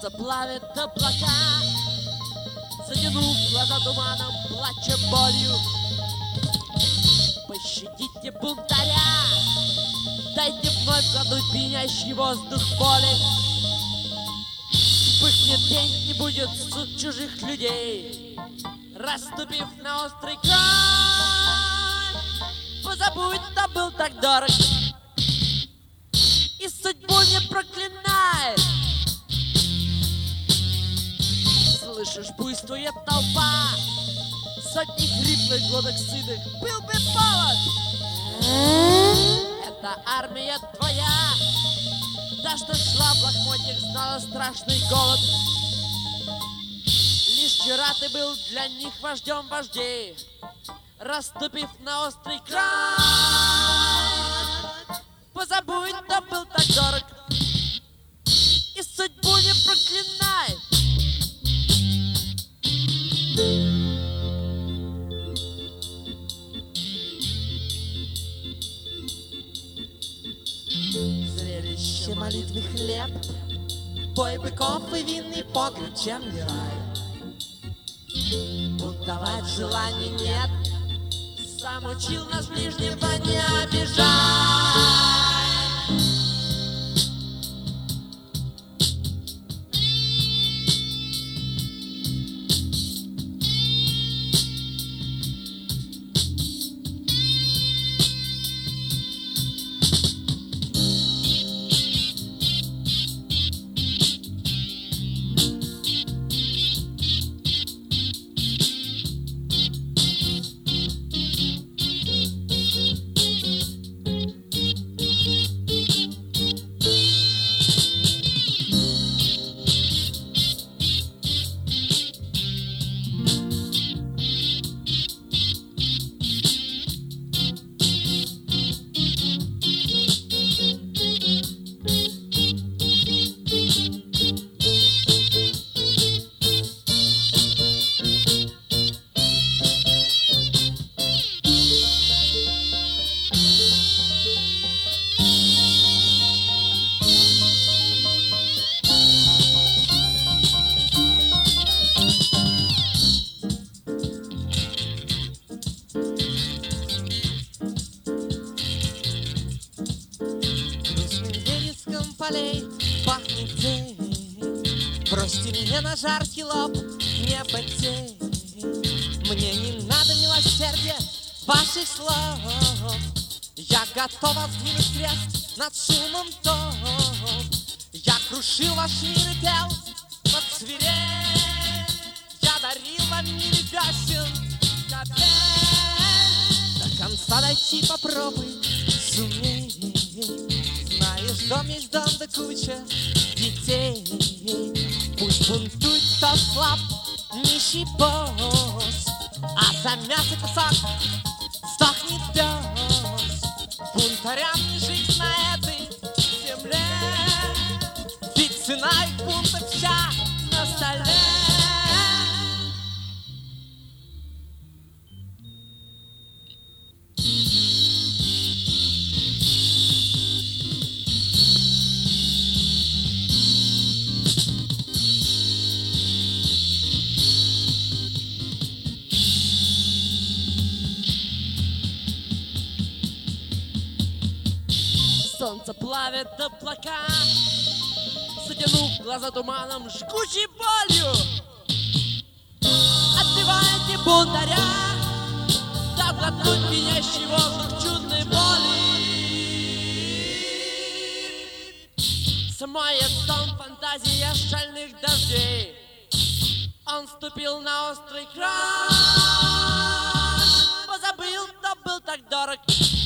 Солнце плавит облака, затянув глаза туманом, плача болью. Пощадите бунтаря, дайте вновь вдохнуть пьянящий воздух боли. Вспыхнет день и будет суд чужих людей, расступив на острый край. Позабудь, кто был так дорог, и судьбу не проклинай. Слышишь, буйствует толпа, сотни хриплых глоток сытых, был бы повод. Это армия твоя, та, что шла в лохмотьях, знала страшный голод. Лишь вчера ты был для них вождем вождей, расступив на острый край. Позабудь, кто был так дорог, и судьбу не проклинай. Зрелище молитвы хлеб, бой быков и винный погреб, чем не рай. Бунтовать желаний нет, сам учил нас ближнего не обижать. Пахнет день, бросьте мне на жаркий лоб небо тень. Мне не надо милосердия ваших слов, я готова сдвинуть крест над шумом тов. Я крушил ваш мир и пел под свирель, я дарил вам мили песен капель. До конца дойти попробуй, сумей. Знаешь, дом есть дом, да куча детей. Пусть бунтует, кто слаб, нищий босс, а за мясо кусок сдохнет пес. Бунтарям не жить на этой земле, ведь цена их бунта вся на столе. Солнце плавит облака, затянув глаза туманом, жгучей болью. Отбивайте бунтаря, да глотнуть пьянящий воздух чудной боли. Смоет сон фантазия шальных дождей, он ступил на острый край. Позабыл, кто был так дорог,